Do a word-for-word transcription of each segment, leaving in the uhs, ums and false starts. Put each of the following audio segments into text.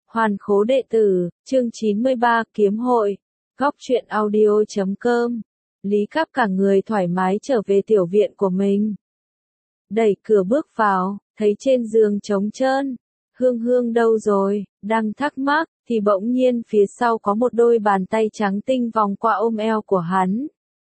Hoàn khố đệ tử, chương chín mươi ba, kiếm hội, góc truyện audio chấm com. Lý Cáp cả người thoải mái trở về tiểu viện của mình. Đẩy cửa bước vào, thấy trên giường trống trơn. Hương Hương đâu rồi, đang thắc mắc, thì bỗng nhiên phía sau có một đôi bàn tay trắng tinh vòng qua ôm eo của hắn.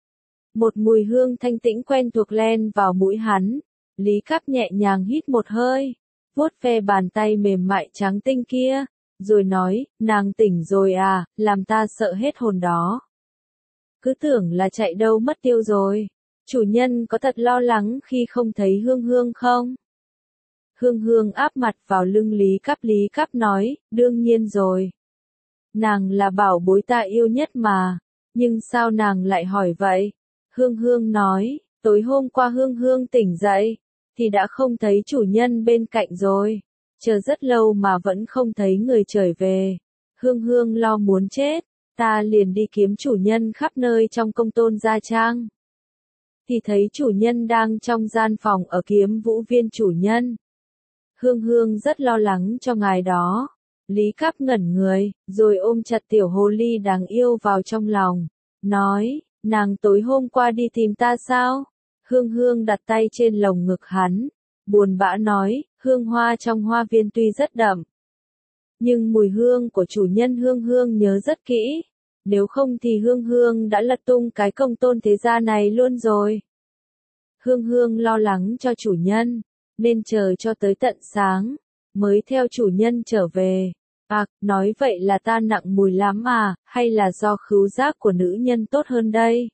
Một mùi hương thanh tĩnh quen thuộc len vào mũi hắn. Lý Cáp nhẹ nhàng hít một hơi, vuốt ve bàn tay mềm mại trắng tinh kia, rồi nói, nàng tỉnh rồi à, làm ta sợ hết hồn đó. Cứ tưởng là chạy đâu mất tiêu rồi. Chủ nhân có thật lo lắng khi không thấy Hương Hương không? Hương Hương áp mặt vào lưng Lý Cáp. Lý Cáp nói, đương nhiên rồi. Nàng là bảo bối ta yêu nhất mà. Nhưng sao nàng lại hỏi vậy? Hương Hương nói, tối hôm qua Hương Hương tỉnh dậy, thì đã không thấy chủ nhân bên cạnh rồi. Chờ rất lâu mà vẫn không thấy người trở về. Hương Hương lo muốn chết, ta liền đi kiếm chủ nhân khắp nơi trong công tôn gia trang. Thì thấy chủ nhân đang trong gian phòng ở Kiếm Vũ Viên chủ nhân. Hương Hương rất lo lắng cho ngài đó. Lý Cáp ngẩn người, rồi ôm chặt tiểu hồ ly đáng yêu vào trong lòng. Nói, nàng tối hôm qua đi tìm ta sao? Hương Hương đặt tay trên lồng ngực hắn. Buồn bã nói, hương hoa trong hoa viên tuy rất đậm. Nhưng mùi hương của chủ nhân Hương Hương nhớ rất kỹ. Nếu không thì Hương Hương đã lật tung cái công tôn thế gia này luôn rồi. Hương Hương lo lắng cho chủ nhân, nên chờ cho tới tận sáng, mới theo chủ nhân trở về. À, nói vậy là ta nặng mùi lắm à, hay là do khứu giác của nữ nhân tốt hơn đây?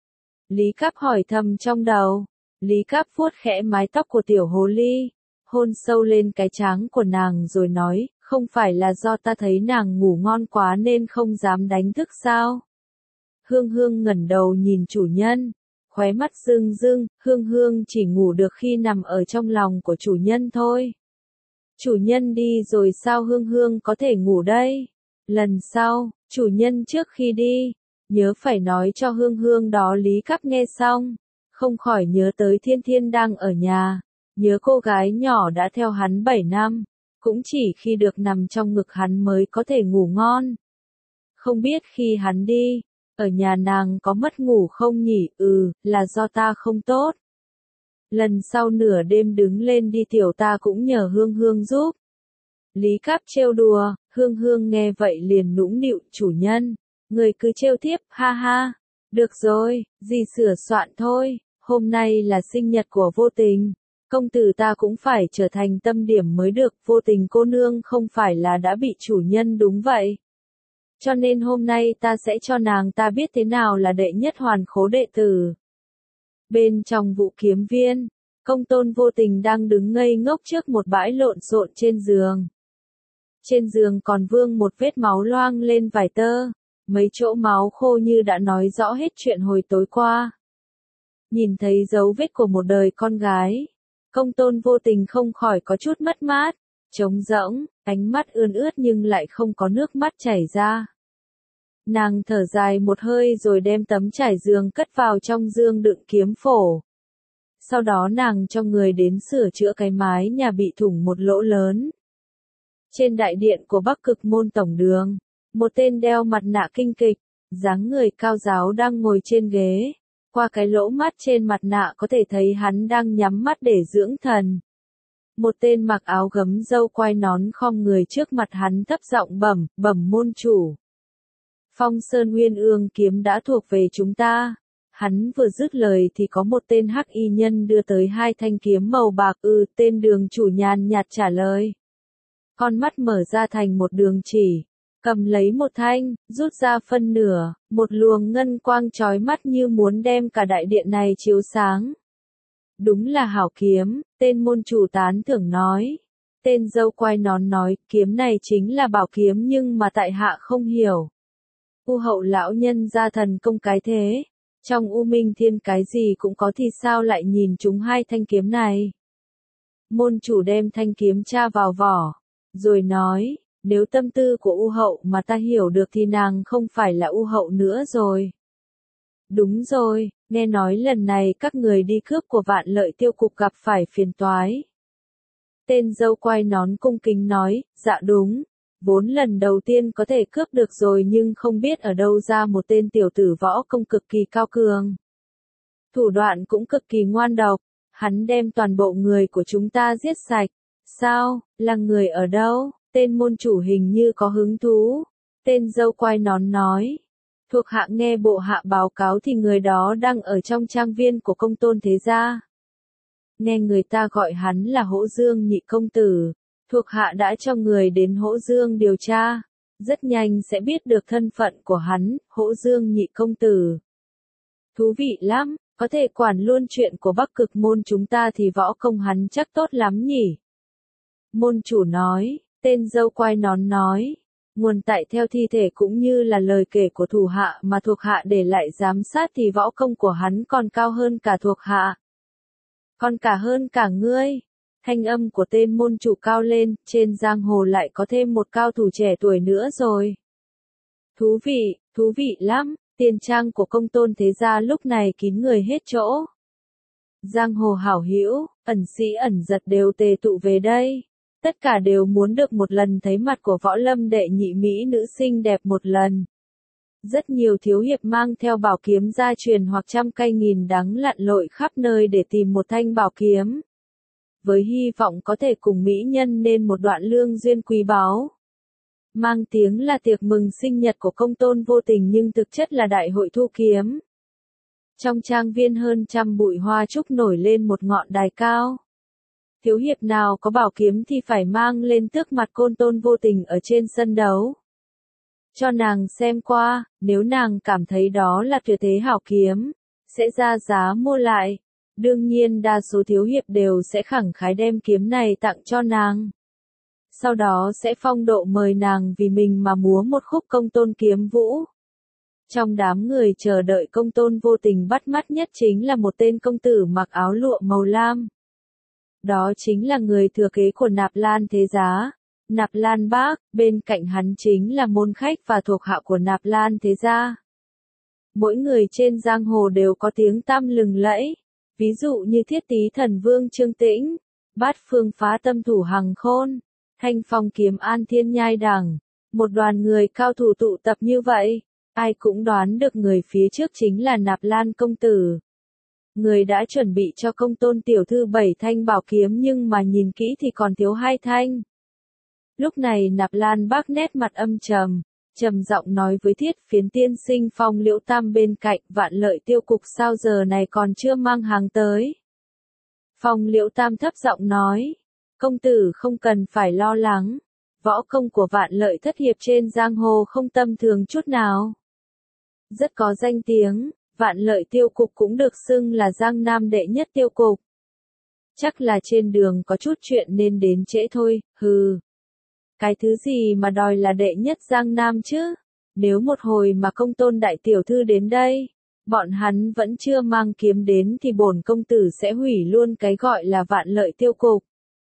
Lý Cáp hỏi thầm trong đầu. Lý Cáp vuốt khẽ mái tóc của tiểu hồ ly, hôn sâu lên cái trán của nàng rồi nói, không phải là do ta thấy nàng ngủ ngon quá nên không dám đánh thức sao? Hương Hương ngẩng đầu nhìn chủ nhân, khóe mắt rưng rưng. Hương Hương chỉ ngủ được khi nằm ở trong lòng của chủ nhân thôi. Chủ nhân đi rồi sao Hương Hương có thể ngủ đây? Lần sau, chủ nhân trước khi đi, nhớ phải nói cho Hương Hương đó. Lý Cáp nghe xong, không khỏi nhớ tới Thiên Thiên đang ở nhà, nhớ cô gái nhỏ đã theo hắn bảy năm, cũng chỉ khi được nằm trong ngực hắn mới có thể ngủ ngon. Không biết khi hắn đi, ở nhà nàng có mất ngủ không nhỉ? Ừ, là do ta không tốt. Lần sau nửa đêm đứng lên đi tiểu ta cũng nhờ Hương Hương giúp. Lý Cáp trêu đùa. Hương Hương nghe vậy liền nũng nịu, chủ nhân, người cứ trêu tiếp, ha ha. Được rồi, dì sửa soạn thôi, hôm nay là sinh nhật của Vô Tình, công tử ta cũng phải trở thành tâm điểm mới được. Vô Tình cô nương không phải là đã bị chủ nhân đúng vậy. Cho nên hôm nay ta sẽ cho nàng ta biết thế nào là đệ nhất hoàn khố đệ tử. Bên trong Vũ Kiếm Viên, công tôn Vô Tình đang đứng ngây ngốc trước một bãi lộn xộn trên giường. Trên giường còn vương một vết máu loang lên vài tơ, mấy chỗ máu khô như đã nói rõ hết chuyện hồi tối qua. Nhìn thấy dấu vết của một đời con gái, công tôn Vô Tình không khỏi có chút mất mát, trống rỗng, ánh mắt ươn ướt nhưng lại không có nước mắt chảy ra. Nàng thở dài một hơi rồi đem tấm trải giường cất vào trong dương đựng kiếm phổ. Sau đó nàng cho người đến sửa chữa cái mái nhà bị thủng một lỗ lớn. Trên đại điện của Bắc Cực Môn Tổng Đường, một tên đeo mặt nạ kinh kịch, dáng người cao ráo đang ngồi trên ghế. Qua cái lỗ mắt trên mặt nạ có thể thấy hắn đang nhắm mắt để dưỡng thần. Một tên mặc áo gấm râu quai nón khom người trước mặt hắn thấp giọng bẩm, bẩm môn chủ. Phong Sơn Nguyên Ương kiếm đã thuộc về chúng ta. Hắn vừa dứt lời thì có một tên hắc y nhân đưa tới hai thanh kiếm màu bạc. Ừ, tên đường chủ nhàn nhạt trả lời. Con mắt mở ra thành một đường chỉ, cầm lấy một thanh, rút ra phân nửa, một luồng ngân quang chói mắt như muốn đem cả đại điện này chiếu sáng. Đúng là hảo kiếm, tên môn chủ tán thưởng nói. Tên dâu quai nón nói, kiếm này chính là bảo kiếm nhưng mà tại hạ không hiểu. U hậu lão nhân gia thần công cái thế, trong U Minh Thiên cái gì cũng có thì sao lại nhìn chúng hai thanh kiếm này. Môn chủ đem thanh kiếm tra vào vỏ, rồi nói, nếu tâm tư của U hậu mà ta hiểu được thì nàng không phải là U hậu nữa rồi. Đúng rồi, nghe nói lần này các người đi cướp của Vạn Lợi Tiêu cục gặp phải phiền toái. Tên dâu quai nón cung kính nói, dạ đúng, Vốn lần đầu tiên có thể cướp được rồi nhưng không biết ở đâu ra một tên tiểu tử võ công cực kỳ cao cường. Thủ đoạn cũng cực kỳ ngoan độc, hắn đem toàn bộ người của chúng ta giết sạch. Sao, là người ở đâu? Tên môn chủ hình như có hứng thú. Tên dâu quai nón nói. Thuộc hạ nghe bộ hạ báo cáo thì người đó đang ở trong trang viên của công tôn thế gia. Nghe người ta gọi hắn là Hỗ Dương nhị công tử. Thuộc hạ đã cho người đến Hỗ Dương điều tra. Rất nhanh sẽ biết được thân phận của hắn, Hỗ Dương nhị công tử. Thú vị lắm, có thể quản luôn chuyện của Bắc Cực môn chúng ta thì võ công hắn chắc tốt lắm nhỉ. Môn chủ nói, tên dâu quai nón nói. Nguồn tại theo thi thể cũng như là lời kể của thủ hạ mà thuộc hạ để lại giám sát thì võ công của hắn còn cao hơn cả thuộc hạ. Còn cả hơn cả ngươi. Thanh âm của tên môn chủ cao lên, trên giang hồ lại có thêm một cao thủ trẻ tuổi nữa rồi. Thú vị, thú vị lắm, tiền trang của công tôn thế gia lúc này kín người hết chỗ. Giang hồ hảo hữu, ẩn sĩ ẩn giật đều tề tụ về đây. Tất cả đều muốn được một lần thấy mặt của võ lâm đệ nhị mỹ nữ xinh đẹp một lần. Rất nhiều thiếu hiệp mang theo bảo kiếm gia truyền hoặc trăm cây nghìn đắng lặn lội khắp nơi để tìm một thanh bảo kiếm. Với hy vọng có thể cùng mỹ nhân nên một đoạn lương duyên quý báu. Mang tiếng là tiệc mừng sinh nhật của công tôn vô tình nhưng thực chất là đại hội thu kiếm. Trong trang viên hơn trăm bụi hoa trúc nổi lên một ngọn đài cao. Thiếu hiệp nào có bảo kiếm thì phải mang lên tước mặt công tôn vô tình ở trên sân đấu. Cho nàng xem qua, nếu nàng cảm thấy đó là tuyệt thế hảo kiếm, sẽ ra giá mua lại. Đương nhiên đa số thiếu hiệp đều sẽ khẳng khái đem kiếm này tặng cho nàng. Sau đó sẽ phong độ mời nàng vì mình mà múa một khúc công tôn kiếm vũ. Trong đám người chờ đợi công tôn vô tình bắt mắt nhất chính là một tên công tử mặc áo lụa màu lam. Đó chính là người thừa kế của Nạp Lan Thế Giá, Nạp Lan Bác, bên cạnh hắn chính là môn khách và thuộc hạ của Nạp Lan Thế Gia. Mỗi người trên giang hồ đều có tiếng tăm lừng lẫy, ví dụ như Thiết Tý Thần Vương Trương Tĩnh, Bát Phương Phá Tâm Thủ Hằng Khôn, Thanh Phong Kiếm An Thiên Nhai Đằng, một đoàn người cao thủ tụ tập như vậy, ai cũng đoán được người phía trước chính là Nạp Lan công tử. Người đã chuẩn bị cho công tôn tiểu thư bảy thanh bảo kiếm nhưng mà nhìn kỹ thì còn thiếu hai thanh. Lúc này Nạp Lan Bác nét mặt âm trầm, trầm giọng nói với Thiết Phiến tiên sinh Phong Liễu Tam bên cạnh, Vạn Lợi tiêu cục sao giờ này còn chưa mang hàng tới. Phong Liễu Tam thấp giọng nói, công tử không cần phải lo lắng, võ công của Vạn Lợi thất hiệp trên giang hồ không tầm thường chút nào. Rất có danh tiếng. Vạn Lợi tiêu cục cũng được xưng là Giang Nam đệ nhất tiêu cục. Chắc là trên đường có chút chuyện nên đến trễ thôi, hừ. Cái thứ gì mà đòi là đệ nhất Giang Nam chứ? Nếu một hồi mà công tôn đại tiểu thư đến đây, bọn hắn vẫn chưa mang kiếm đến thì bổn công tử sẽ hủy luôn cái gọi là Vạn Lợi tiêu cục.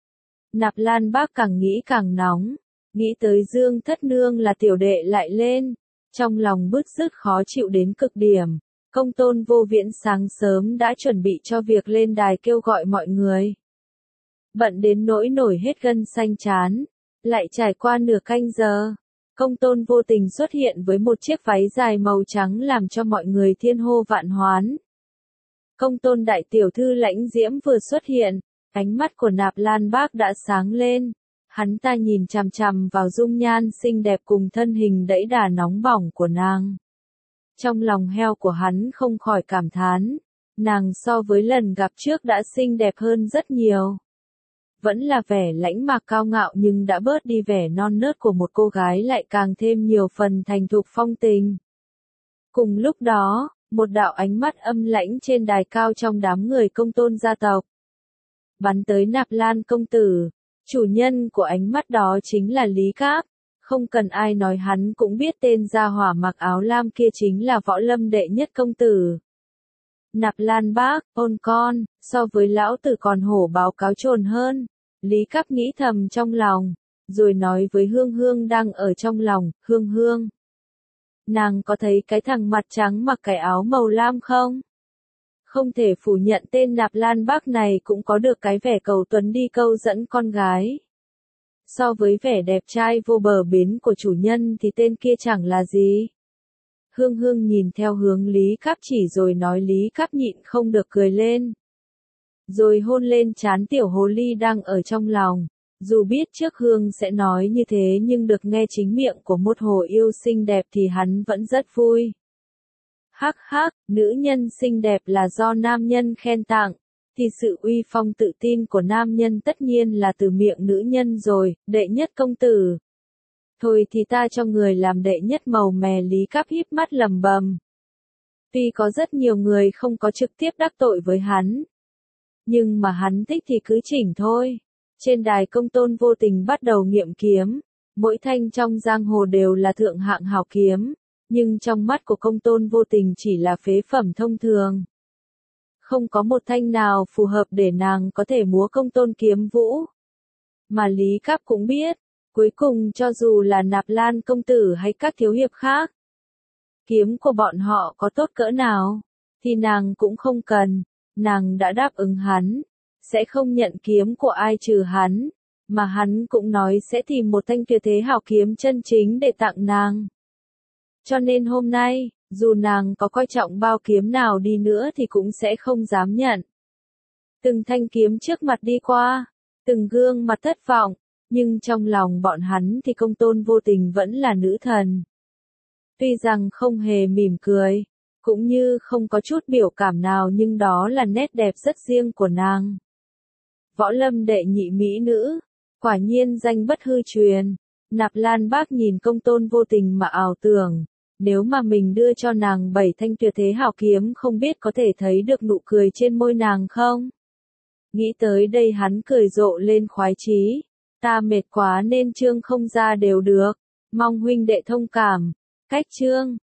Nạp Lan Bác càng nghĩ càng nóng, nghĩ tới Dương Thất Nương là tiểu đệ lại lên, trong lòng bứt rứt khó chịu đến cực điểm. Công tôn vô viễn sáng sớm đã chuẩn bị cho việc lên đài kêu gọi mọi người. Bận đến nỗi nổi hết gân xanh trán, lại trải qua nửa canh giờ. Công tôn vô tình xuất hiện với một chiếc váy dài màu trắng làm cho mọi người thiên hô vạn hoán. Công tôn đại tiểu thư lãnh diễm vừa xuất hiện, ánh mắt của Nạp Lan Bác đã sáng lên. Hắn ta nhìn chằm chằm vào dung nhan xinh đẹp cùng thân hình đẫy đà nóng bỏng của nàng. Trong lòng heo của hắn không khỏi cảm thán, nàng so với lần gặp trước đã xinh đẹp hơn rất nhiều. Vẫn là vẻ lãnh mạc cao ngạo nhưng đã bớt đi vẻ non nớt của một cô gái lại càng thêm nhiều phần thành thục phong tình. Cùng lúc đó, một đạo ánh mắt âm lãnh trên đài cao trong đám người công tôn gia tộc. Bắn tới Nạp Lan công tử, chủ nhân của ánh mắt đó chính là Lý Cáp. Không cần ai nói hắn cũng biết tên gia hỏa mặc áo lam kia chính là võ lâm đệ nhất công tử. Nạp Lan Bác, ôn con, so với lão tử còn hổ báo cáo trồn hơn. Lý Cáp nghĩ thầm trong lòng, rồi nói với Hương Hương đang ở trong lòng, Hương Hương. Nàng có thấy cái thằng mặt trắng mặc cái áo màu lam không? Không thể phủ nhận tên Nạp Lan Bác này cũng có được cái vẻ cầu tuấn đi câu dẫn con gái. So với vẻ đẹp trai vô bờ bến của chủ nhân thì tên kia chẳng là gì. Hương Hương nhìn theo hướng Lý Cáp chỉ rồi nói, Lý Cáp nhịn không được cười lên. Rồi hôn lên trán tiểu hồ ly đang ở trong lòng. Dù biết trước Hương sẽ nói như thế nhưng được nghe chính miệng của một hồ yêu xinh đẹp thì hắn vẫn rất vui. Hắc hắc, nữ nhân xinh đẹp là do nam nhân khen tặng, thì sự uy phong tự tin của nam nhân tất nhiên là từ miệng nữ nhân rồi, đệ nhất công tử. Thôi thì ta cho người làm đệ nhất màu mè. Lý Cáp híp mắt lầm bầm. Tuy có rất nhiều người không có trực tiếp đắc tội với hắn, nhưng mà hắn thích thì cứ chỉnh thôi. Trên đài Công Tôn vô tình bắt đầu nghiệm kiếm, mỗi thanh trong giang hồ đều là thượng hạng hảo kiếm, nhưng trong mắt của Công Tôn vô tình chỉ là phế phẩm thông thường. Không có một thanh nào phù hợp để nàng có thể múa Công Tôn kiếm vũ. Mà Lý Cáp cũng biết, cuối cùng cho dù là Nạp Lan công tử hay các thiếu hiệp khác, kiếm của bọn họ có tốt cỡ nào, thì nàng cũng không cần. Nàng đã đáp ứng hắn, sẽ không nhận kiếm của ai trừ hắn, mà hắn cũng nói sẽ tìm một thanh tuyệt thế hảo kiếm chân chính để tặng nàng. Cho nên hôm nay, dù nàng có coi trọng bao kiếm nào đi nữa thì cũng sẽ không dám nhận. Từng thanh kiếm trước mặt đi qua, từng gương mặt thất vọng, nhưng trong lòng bọn hắn thì Công Tôn vô tình vẫn là nữ thần. Tuy rằng không hề mỉm cười, cũng như không có chút biểu cảm nào, nhưng đó là nét đẹp rất riêng của nàng. Võ lâm đệ nhị mỹ nữ, quả nhiên danh bất hư truyền. Nạp Lan Bác nhìn Công Tôn vô tình mà ảo tưởng, nếu mà mình đưa cho nàng bảy thanh tuyệt thế hảo kiếm không biết có thể thấy được nụ cười trên môi nàng không? Nghĩ tới đây hắn cười rộ lên khoái chí. Ta mệt quá nên chương không ra đều được, mong huynh đệ thông cảm. Cách chương